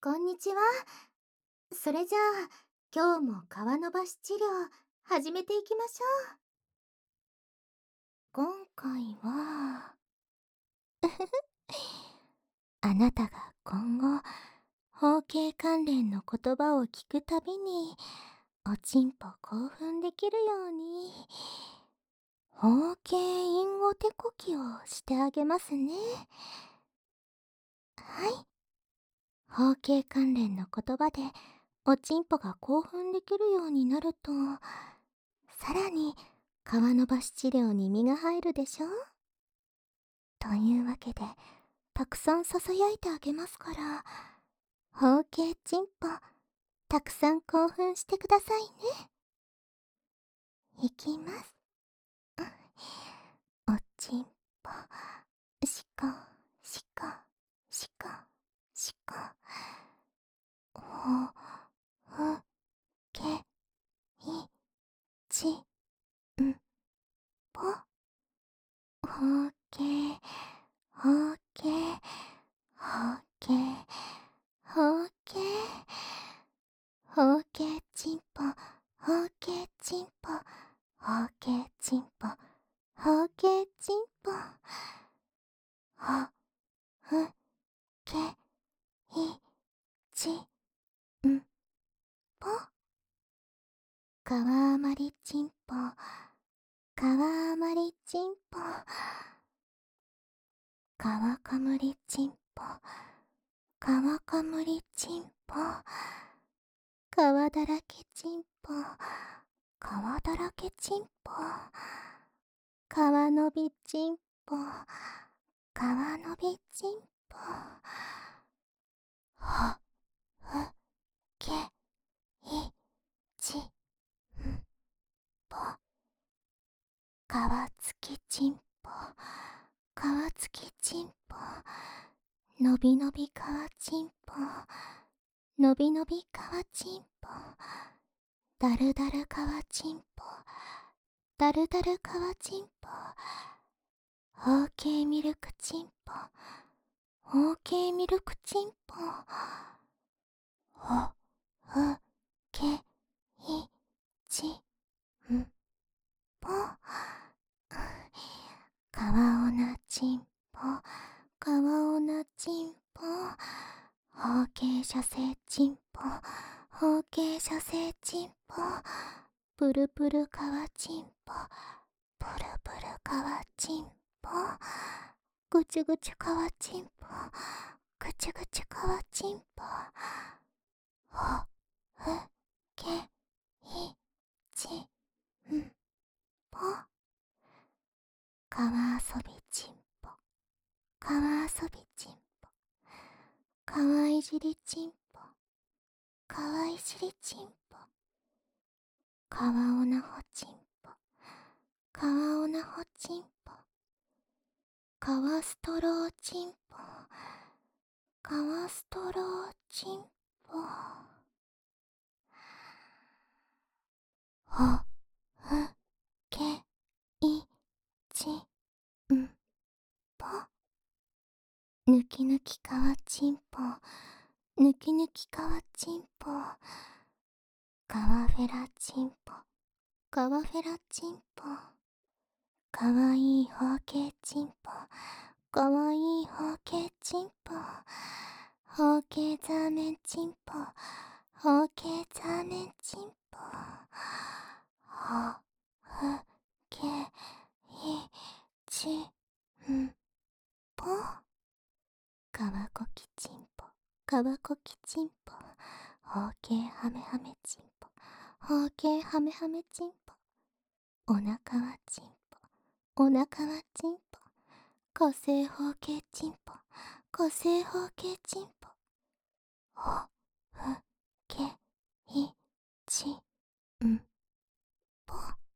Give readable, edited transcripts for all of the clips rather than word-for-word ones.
こんにちは。それじゃあ、今日も皮伸ばし治療始めていきましょう。今回は、あなたが今後、包茎関連の言葉を聞くたびに、おちんぽ興奮できるように、包茎隠語手こきをしてあげますね。はい。包茎関連の言葉で、おちんぽが興奮できるようになると、さらに皮伸ばし治療に身が入るでしょ。というわけで、たくさんささやいてあげますから、包茎ちんぽ、たくさん興奮してくださいね。いきます。おちんぽ、しこ、しこ、しこ、しこ。ほ、ふ、け、い、ち、ん、ぽ。ほうけい、ほうけい、ほうけい、ほうけい。ほうけいちんぽ、ほうけいちんぽ、ほうけいちんぽ、ほうけいちんぽ。ほ、ふ、け、い、ち、ん、ぽ。かわあまりちんぽ、かわあまりちんぽ。かわかむりちんぽ、かわかむりちんぽ。かわだらけちんぽ、かわだらけちんぽ。かわのびちんぽ、かわのびちんぽ。ほ、ふ、け、い、ち、ん、ぽ。かわつきちんぽ、かわつきちんぽ。のびのびかわちんぽ、のびのびかわちんぽ。だるだるかわちんぽ、だるだるかわちんぽ。オーケーミルクチンポ、オーケーミルクチンポ。ほ、ふ、け、い、ち、ん、ぽ。かわおなちんぽ、かわおなちんぽ。包茎射精チンポ、包茎射精チンポ。プルプルかわちんぽ、プルプルかわちんぽ。ぐちゅぐちゅかわちんぽ、ぐちゅぐちゅかわちんぽ。ほ、ふ、け、い、ち、ん、ぽ。かわあそびちんぽ、かわあそびちんぽ。かわいじりちんぽ、かわいじりちんぽ。かわおなほちんぽ、かわおなほちんぽ。かわストローちんぽ、かわストローちんぽ。ほ、ふ、け、い、ち、ん、ぽ。ぬきぬきかわちんぽ、ぬきぬきかわちんぽ。かわフェラちんぽ、かわフェラちんぽ。かわいい包茎ちんぽ、かわいい包茎ちんぽ。包茎ザーメンちんぽ、包茎ザーメンちんぽ。ほ、ふ、け、い、ち、ん、ぽ。かわこきちんぽ、かわこきちんぽ。包茎ハメハメちんぽ、包茎ハメハメちんぽ。おなかはちんぽ、おなかはちんぽ。火星包茎ちんぽ、火星包茎ちんぽ。ほ、ふ、け、い、ち、ん、ぽ。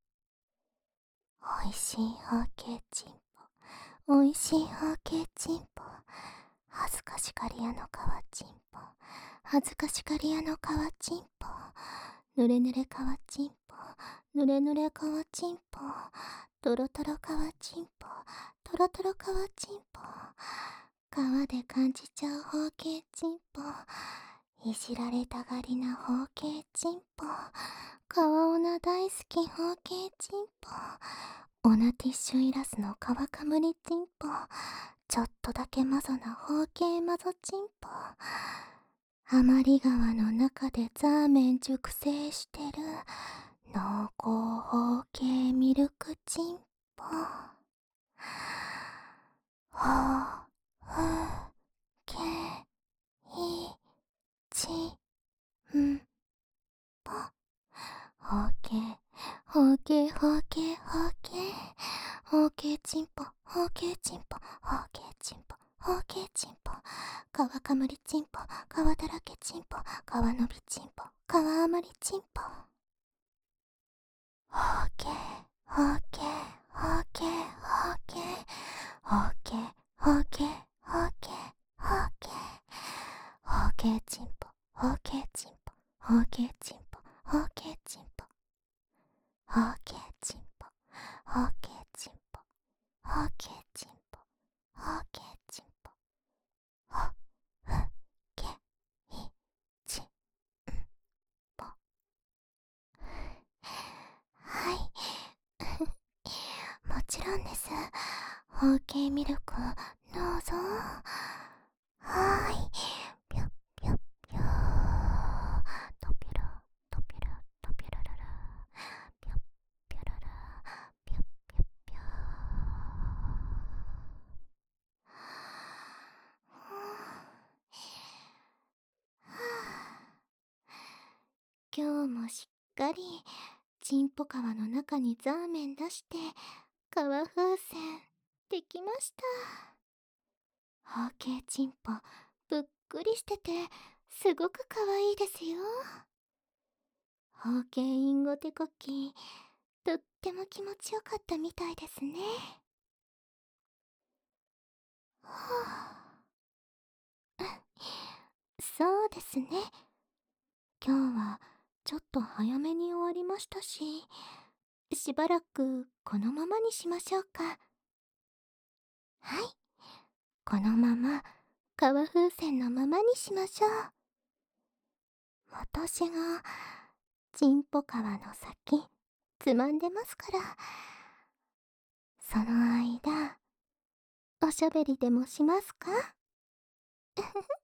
おいしい包茎ちんぽ、おいしい包茎ちんぽ。恥ずかしがり屋のかわちんぽ、恥ずかしがり屋のかわちんぽ。ぬれぬれかわちんぽ、ぬれぬれかわちんぽ。とろとろかわちんぽ、とろとろかわちんぽ。皮で感じちゃう包茎ちんぽ。 いじられたがりな包茎チンポ、かわおな大好き包茎チンポ、オナティッシュいらずの皮かむりチンポ、ちょっとだけマゾな包茎マゾチンポ、ハマリ川の中でザーメン熟成してる濃厚包茎ミルクチンポ、ほふけいちんぽ、ほうけいほうけいほうけいほうけいほうけいちんぽ、ほうけいちんぽ、ほうけいちんぽ、ほうけいちんぽ、皮かむりちんぽ、皮だらけちんぽ、皮のびちんぽ、皮余りちんぽ、ほうけいほうけいほうけいほうけいほうけいほうけいほうけいほうけいほうけいちんぽ、ほうけいちんぽ、ほうけいちんぽ、ほうけいちんぽ、ほうけいちんぽ、ほうけいちんぽ、ほうけいちんぽ、ほうけいちんぽ、ほふけいちんぽ。はい。もちろんです。ホーケーミルク、どうぞ。はーい。ぴょっぴょっぴょー。とぴら、とぴら、とぴららら。ぴょっぴょらら。ぴょっぴょっぴょー。今日もしっかりチンポ皮の中にザーメン出して皮風船できました。包茎チンポぷっくりしててすごくかわいいですよ。包茎インゴテコキとっても気持ちよかったみたいですね。はあ、そうですね。今日はちょっと早めに終わりましたし、しばらくこのままにしましょうか。はい、このまま革風船のままにしましょう。私がチンポ皮の先つまんでますから、その間おしゃべりでもしますか？